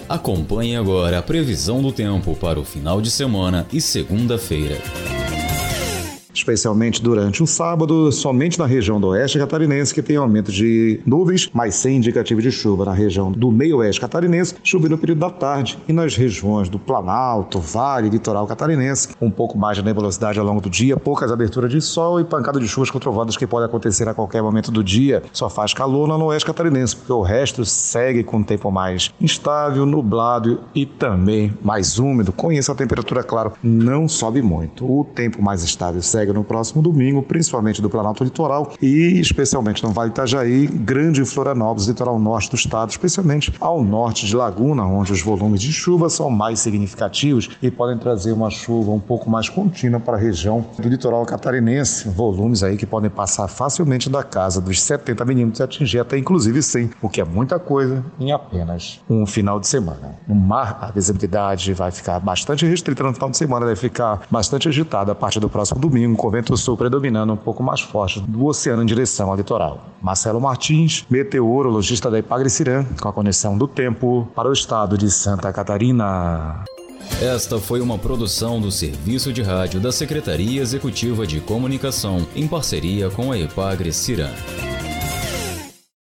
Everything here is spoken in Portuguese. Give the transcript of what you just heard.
Acompanhe agora a previsão do tempo para o final de semana e segunda-feira. Especialmente durante o sábado, somente na região do oeste catarinense que tem aumento de nuvens, mas sem indicativo de chuva. Na região do meio-oeste catarinense, chuva no período da tarde, e nas regiões do Planalto, Vale e Litoral catarinense, um pouco mais de nebulosidade ao longo do dia, poucas aberturas de sol e pancada de chuvas com trovoadas que podem acontecer a qualquer momento do dia. Só faz calor no oeste catarinense, porque o resto segue com um tempo mais instável, nublado e também mais úmido. Com isso, a temperatura, claro, não sobe muito. O tempo mais estável segue no próximo domingo, principalmente do Planalto Litoral e especialmente no Vale Itajaí, Grande Florianópolis, litoral norte do estado, especialmente ao norte de Laguna, onde os volumes de chuva são mais significativos e podem trazer uma chuva um pouco mais contínua para a região do litoral catarinense, volumes aí que podem passar facilmente da casa dos 70 milímetros e atingir até inclusive 100, o que é muita coisa em apenas um final de semana. No mar, a visibilidade vai ficar bastante restrita no final de semana, vai ficar bastante agitada a partir do próximo domingo, com o vento sul predominando um pouco mais forte do oceano em direção ao litoral. Marcelo Martins, meteorologista da Ipagre-Cirã, com a condição do tempo para o estado de Santa Catarina. Esta foi uma produção do Serviço de Rádio da Secretaria Executiva de Comunicação, em parceria com a Ipagre-Cirã.